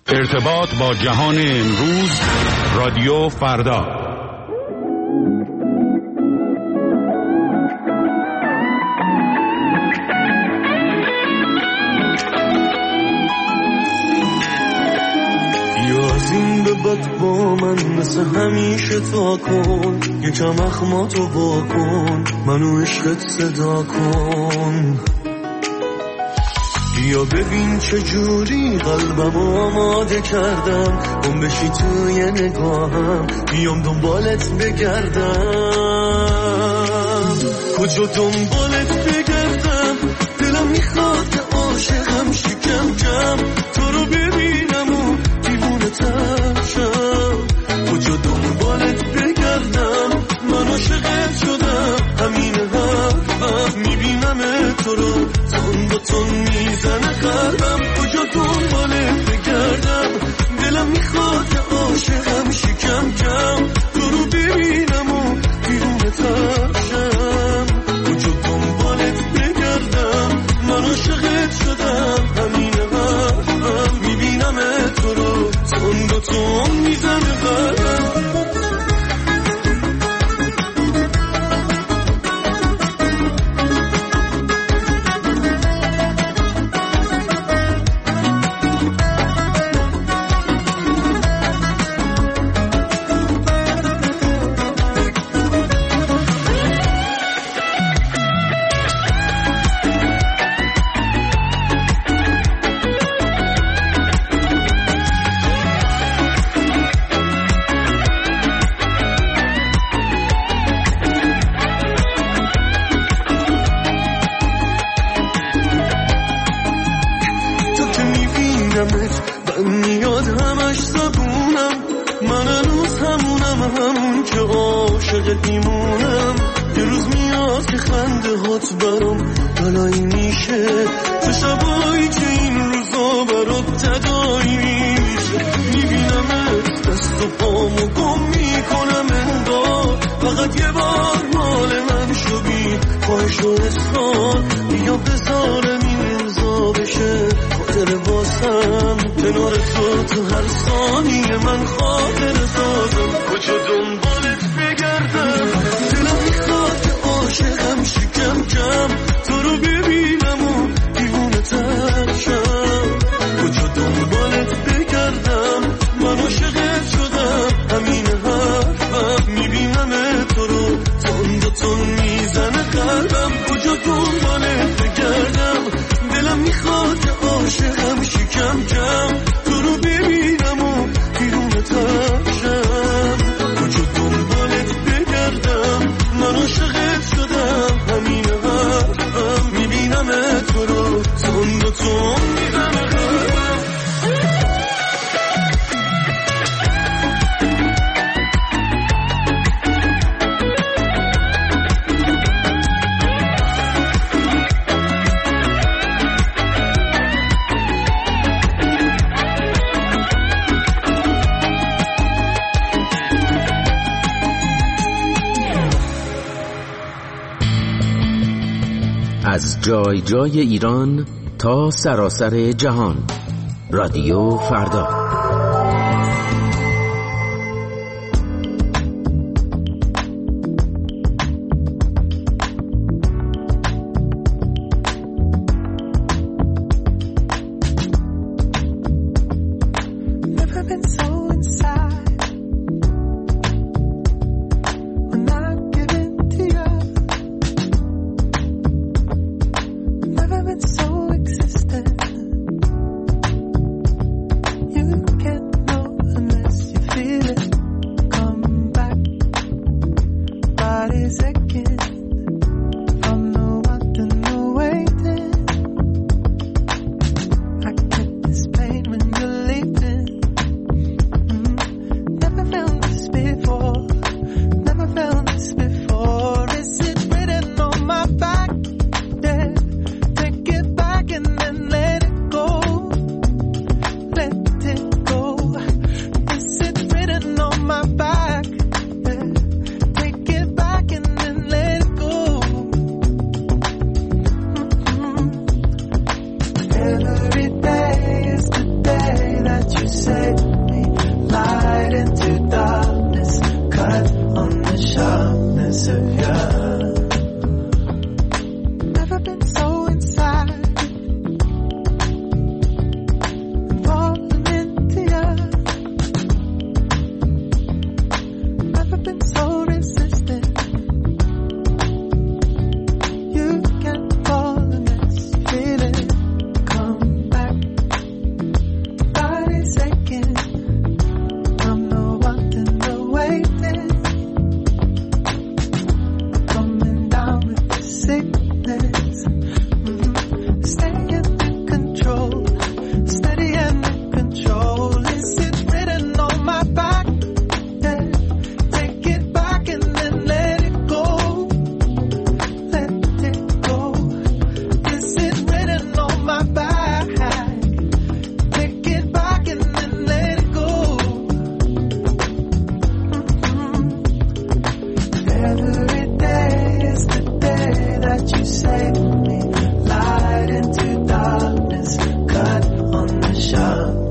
ارتباط با جهان امروز، رادیو فردا. یا از این به بعد با من مثل همیشه تا کن، یکم اخماتو با کن، منو عشقت صدا کن. بیا ببین چجوری قلبمو آماده کردم، گم بشی توی نگاهم، بیام دنبالت بگردم. کجا دنبالت بگردم، دلم میخواد که عاشقم شکم کم، تو رو ببینم و دیوونه تر شم. کجا دنبالت بگردم، من عاشقت شدم، همین حرفم، میبینم تو رو تون با تون میزنه قلبم. کجا دنبالت بگردم، دلم میخواد که عاشقم شکم کم، تو رو ببینم و دیوونه تر شم. کجا دنبالت بگردم، من عاشقت شدم، همین حرفم، میبینم تو رو تون با تون میزنه قلبم. از جای جای ایران تا سراسر جهان، رادیو فردا.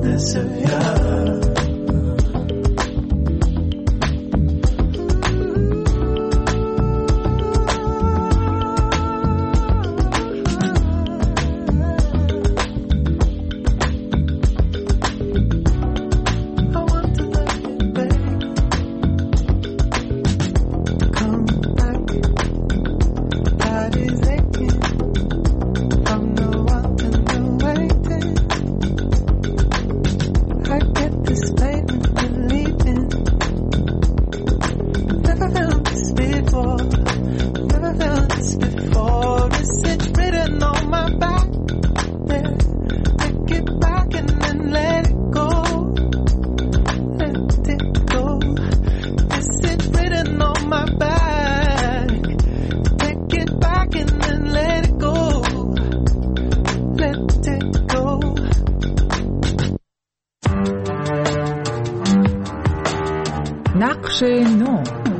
نقش نو.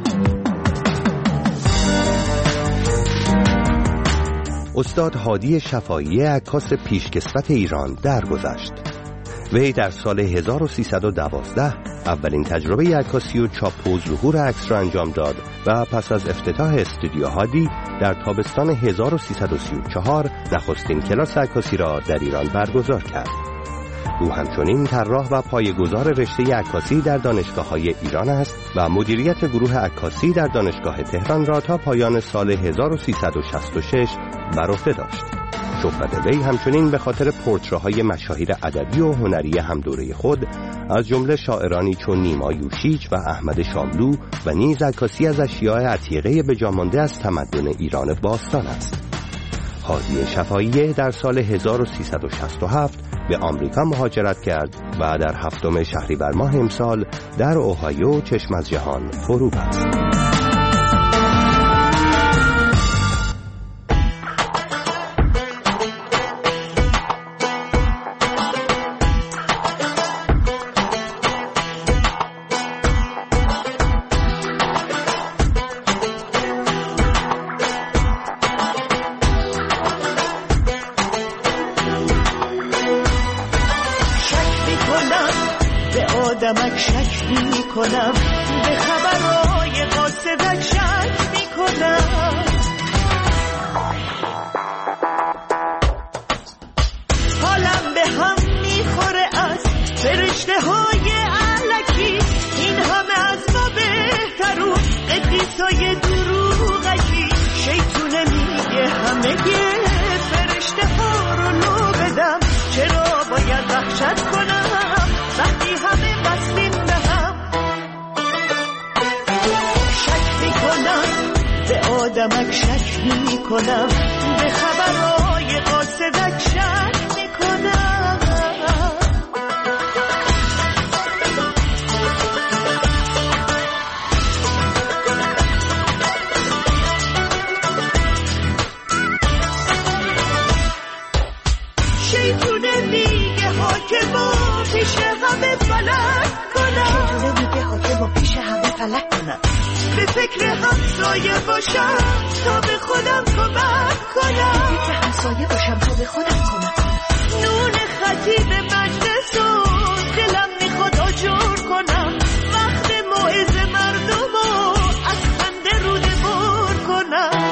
استاد هادی شفاعی عکاس پیشکسوت ایران درگذشت. وی در سال 1312 اولین تجربه عکاسی و چاپ و ظهور عکس را انجام داد و پس از افتتاح استودیو هادی در تابستان 1334 نخستین کلاس عکاسی را در ایران برگزار کرد. او همچنین طراح و پایه‌گذار رشته عکاسی در دانشگاه‌های ایران است و مدیریت گروه عکاسی در دانشگاه تهران را تا پایان سال 1366 بر عهده داشت. شهرت وی همچنین به خاطر پورتره‌های مشاهیر ادبی و هنری همدوره خود از جمله شاعرانی چون نیما یوشیج و احمد شاملو و نیز عکاسی از اشیاء عتیقه به جا مانده از تمدن ایران باستان است. هادی شفاعی در سال 1367 به آمریکا مهاجرت کرد و در 7 شهریور ماه امسال در اوهایو چشم از جهان فرو بست. آدمک شک می کنم، به خبرهای قاصدک شک می کنم. حالم به هم می خوره از فرشته های علکی، این همه از ما بهترون قدیسای دروغکی. شیطونه میگه همه فرشته ها رو لو بدم، چرا باید وحشت کنم وقتی همه بستیم به هم. شک میکنم به آدمک شک میکنم، به خبرهای قاصدک شک میکنم. شیطونه میگه حاکما پیش همه فلک کنم، شیطونه میگه حاکما پیش همه فلک کنم. به فکر همسایه باشم تا به خودم کمک کنم، به فکر همسایه باشم تا به خودم کمک کنم. نون خطیب مجلس و دلم میخواد آجر کنم، وقت موعظه مردم و از خنده روده بر کنم.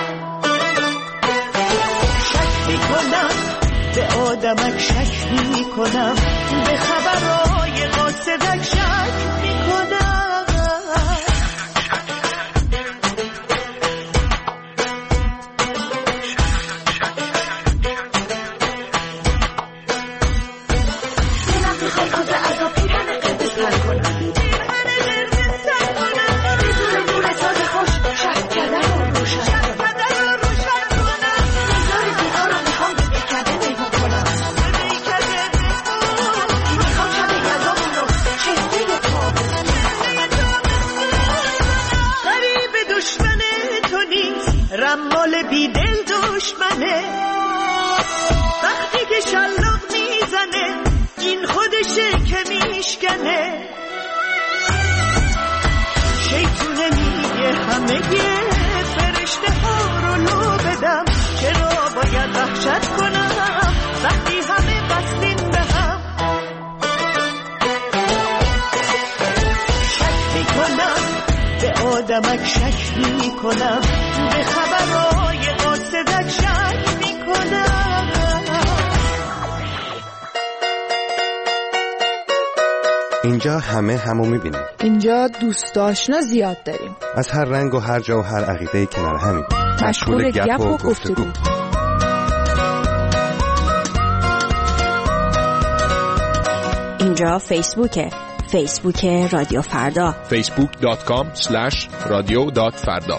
شک میکنم به آدمک شک میکنم، به خبرهای قاصدک شک میکنم. دلم میخواد خود عذاب پیرهن قرمز تر کنم، پیرهن قرمز تر کنم. بدون نور تازه خوش شهر کردن رو روشن کنم. نگار دیوار رو میخوام به بیکرده میمون کنم، میخوام شب یزامون رو چهره تابستون. غریب دشمن تو نیست، رمال بیدل دشمنه. وقتی که شلاق میزنه این خودشه که میشکنه. شیطونه میگه همه فرشته ها رو لو بدم، چرا باید وحشت کنم وقتی همه بستیم به هم. آدمک شک میکنم، به خبرهای قاصدک شک میکنم. اینجا همه همو میبینیم. اینجا دوست آشنا زیاد داریم، از هر رنگ و هر جا و هر عقیده کنار همین، مشغول گپ و گفتگو. اینجا فیسبوک رادیو فردا، facebook.com/radio.farda.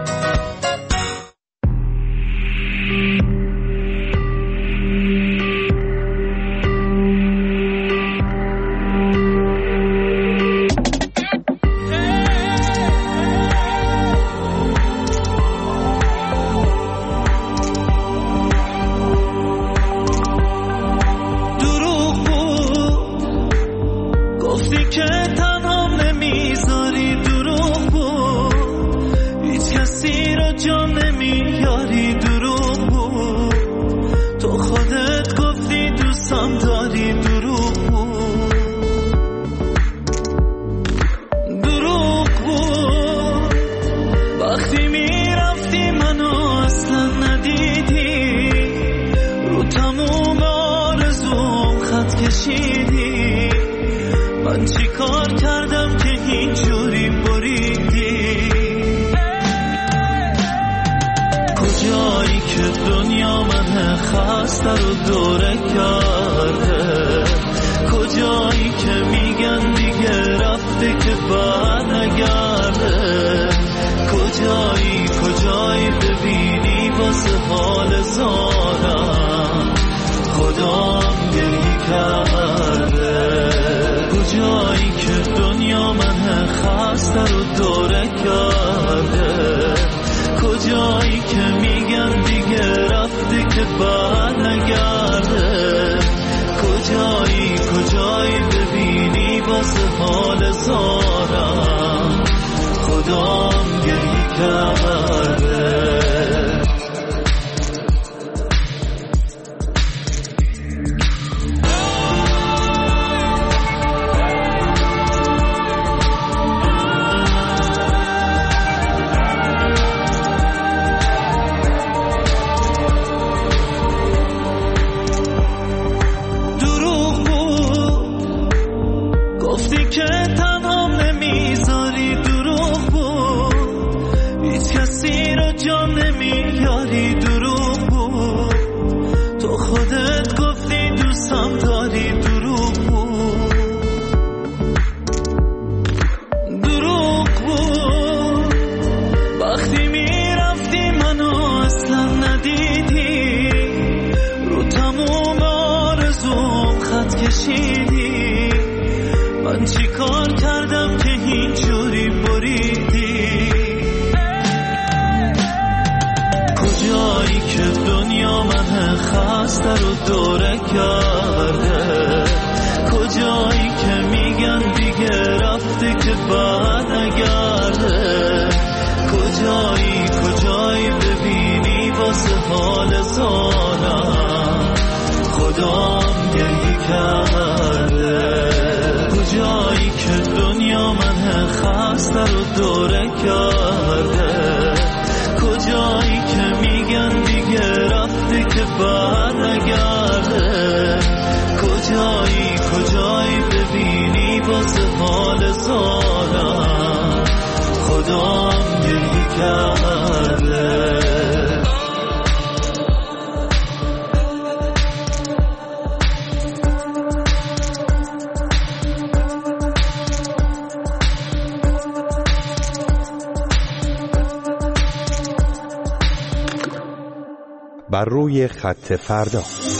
بر روی خط فردا.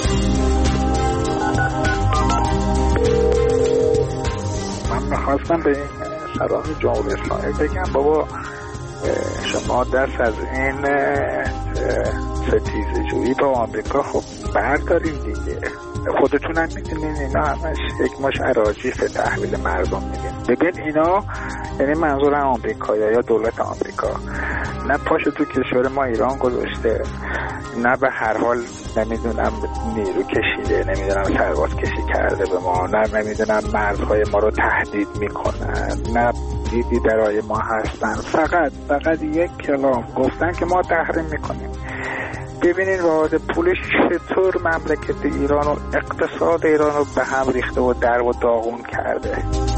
من میخواستم به این سران جمهوری اسلامی بگم بابا شما دست از این ستیزه جویی با آمریکا خب برداریم دیگه. خودتون هم میدونین اینا همش یک مش اراجیف تحویل مردم میدین. ببین اینا یعنی منظور آمریکا یا دولت آمریکا نه پاشو تو کشور ما ایران گذاشته، نه به هر حال نمیدونم نیرو کشیده، نمیدونم سرباز کشی کرده به ما، نه نمیدونم مرزهای ما رو تهدید میکنن، نه جدیدی برای ما هستن. فقط یک کلام گفتن که ما تحریم میکنیم. ببینید واحد پولش چطور مملکت ایران و اقتصاد ایران رو به هم ریخته و در و داغون کرده.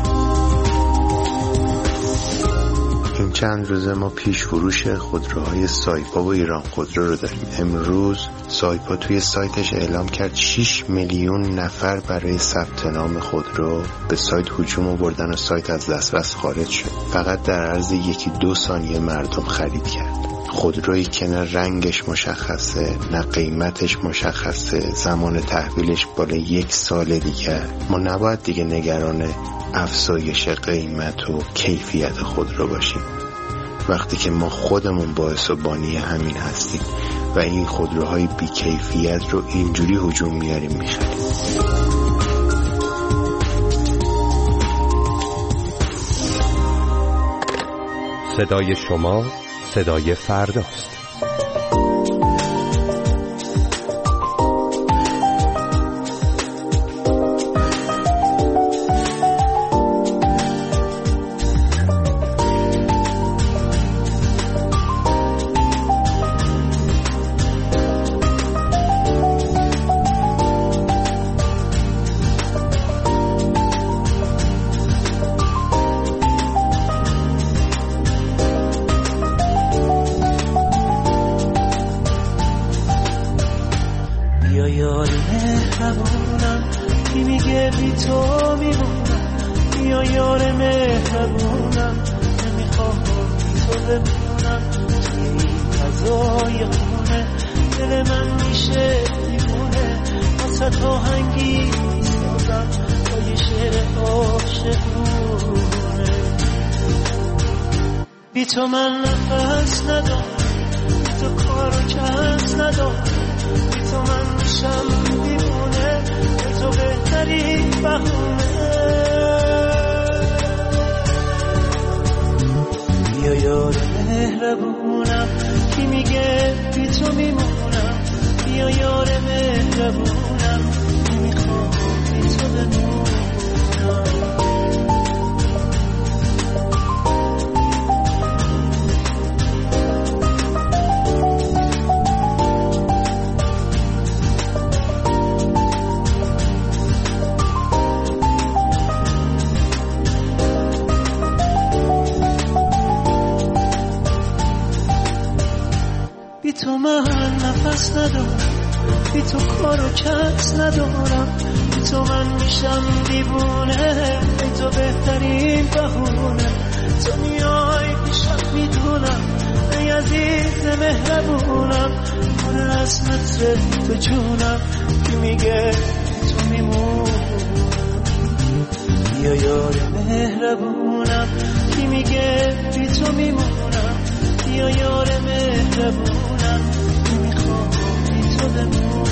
این چند روزه ما پیش فروش خودروهای سایپا و ایران خودرو رو داریم. امروز سایپا توی سایتش اعلام کرد 6 میلیون نفر برای ثبت نام خودرو به سایت هجوم آوردن و سایت از دسترس خارج شد. فقط در عرض 1-2 ثانیه مردم خرید کرد. خودرویی که نه رنگش مشخصه، نه قیمتش مشخصه، زمان تحویلش بالای 1 سال دیگه. ما نباید دیگه نگران افزایش قیمت و کیفیت خودرو باشیم وقتی که ما خودمون باعث و بانی همین هستیم و این خودروهای بی کیفیت رو اینجوری هجوم میاریم میخریم. صدای شما صدای فرداست. تو من نفس ندارم، تو کار و کس ندارم، تو من میشم دیوونه، تو بهترین بهونه. بیا یار مهربونم کی میگه بی تو میمونم، بیا یار مهربونم کی میخوام بی تو بمونم. تو من نفس ندارم، بی تو کار و کس ندارم، بی تو من میشم دیوونه، بی تو بهترین بهونه. تو میای پیشم میدونم ای عزیز مهربونم، پر از متر تو جونم کی میگه تو میمونم. بیا یار مهربونم کی میگه بی تو میمونم، بیا یار مهربونم کی میخوام بی تو بمونم.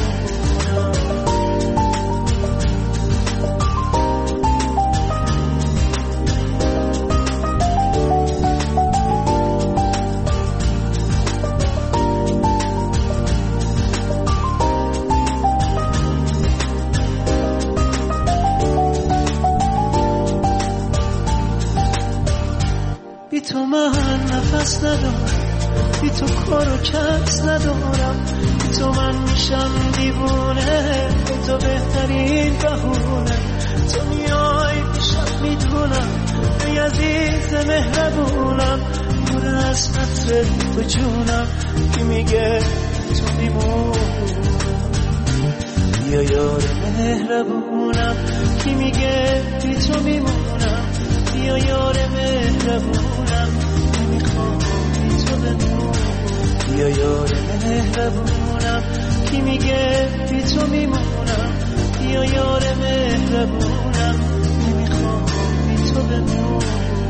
بی تو من نفس ندارم، بی تو کار و کس ندارم، بی تو من میشم دیوونه، بی تو بهترین بهونه. تو میای پیشم میدونم ای عزیز مهربونم، پر از متر تو جونم کی میگه تو میمونم. بیا یار مهربونم کی میگه بی تو میمونم، بیا یار مهربونم کی میخوام بی تو بمونم. بیا یار مهربونم کی میگه بی تو میمونم، بیا یار مهربونم کی میخوام بی تو بمونم.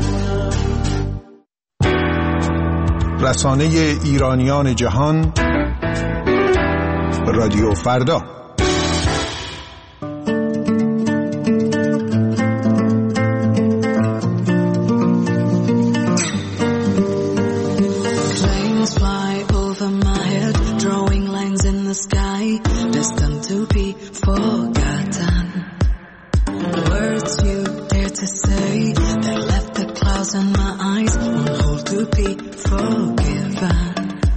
رسانه ایرانیان جهان، رادیو فردا. and my eyes won't hold to be forgiven.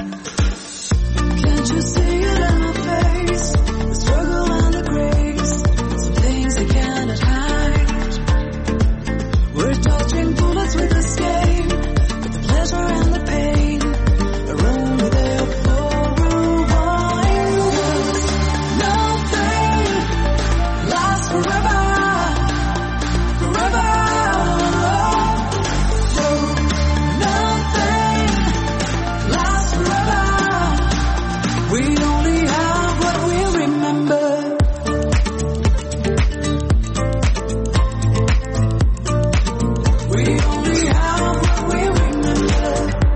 Can't you see it in my face? The struggle and the grace, some things I cannot hide. We're dodging bullets with escape, but the pleasure and the pain are only there for a while. Nothing lasts forever, forever. So nothing lasts forever. We only have what we remember. We only have what we remember.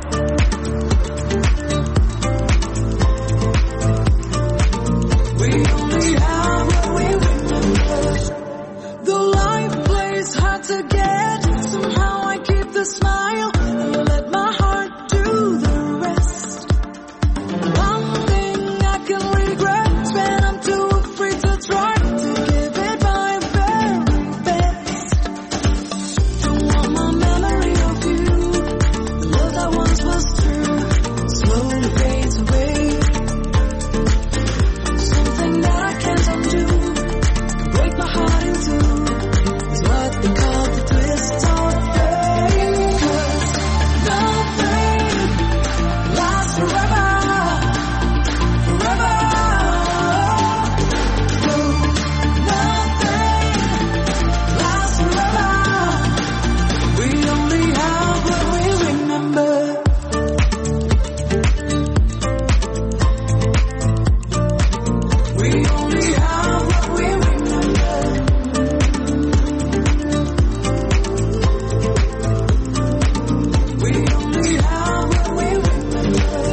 We only have what we remember. Though life plays hard to get, somehow I keep the smile and let my heart do the rest. One thing I can regret, when I'm too afraid to try to give it my very best. Don't want my memory of you, the love that once was true, slowly fades away. Something that I can't undo, break my heart in two, is what they call the twist of fate. 'Cause nothing lasts forever, forever. No, nothing lasts forever. We only have what we remember. We only have what we remember. We only have what we remember.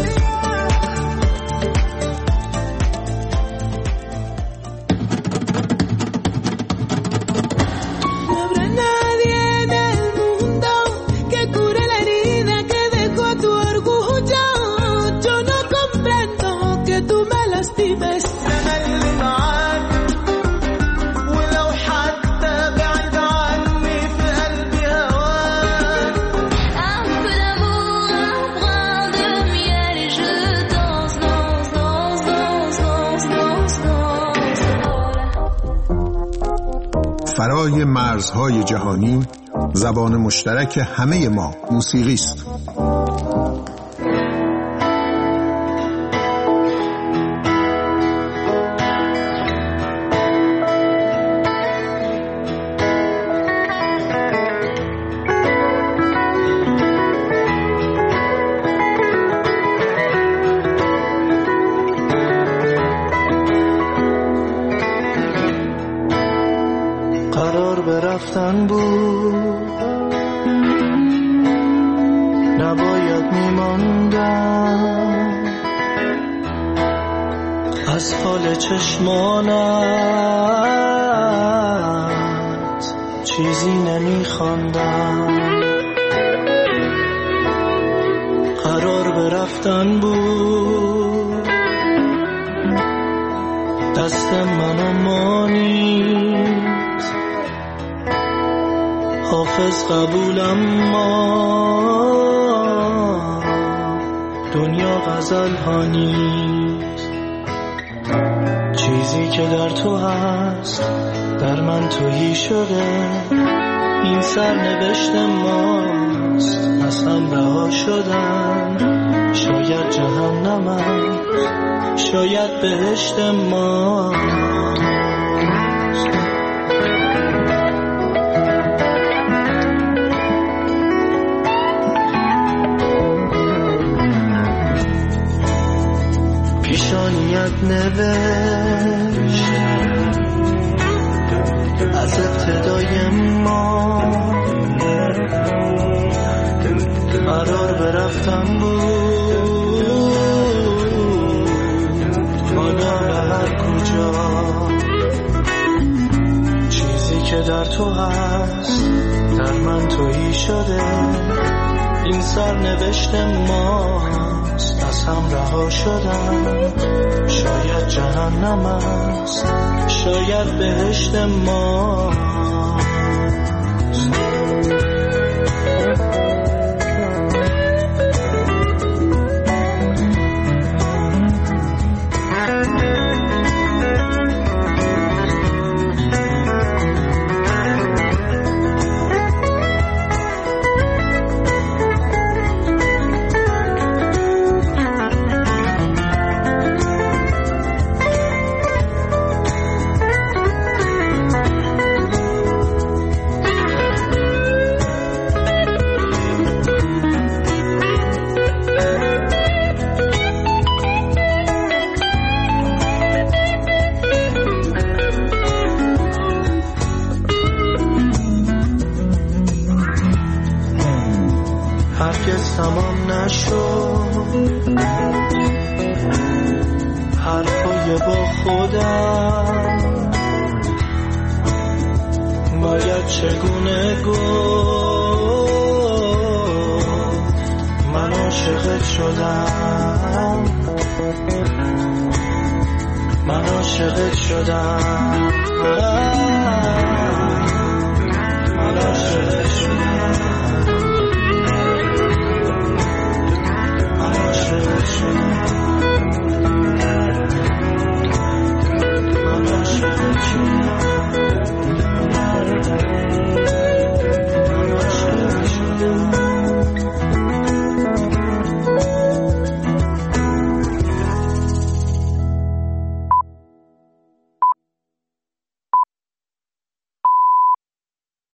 No habrá nadie en el mundo que cure la herida que dejó tu orgullo. Yo no comprendo que tú me lastimes. Un peu d'amour, un brin de miel et je danse, danse, danse, danse, danse, danse, danse. فرای مرزهای جهانی زبان مشترک همه ما موسیقی است. قرار به رفتن بود، نباید میماندم، از حال چشمانت چیزی نمیخواندم. قرار به رفتن بود، دست منو مانید، حافظ قبولم ما دنیا غزل ها نیست. چیزی که در تو هست در من تویی شده، این سرنوشت ماست، از هم رها شدن. شاید جهنمم، شاید بهشت ما. پیشانیت نوشت از ابتدای ما، قرار به رفتن بود، حالا به هر کجا. چیزی که در تو هست در من تویی شده، این سرنوشت ماست، از هم رها شدن. شاید جهنم است، شاید بهشت ماست. تمام نشد حرفای با خودم باید چگونه گفت من عاشقت شدم من عاشقت شدم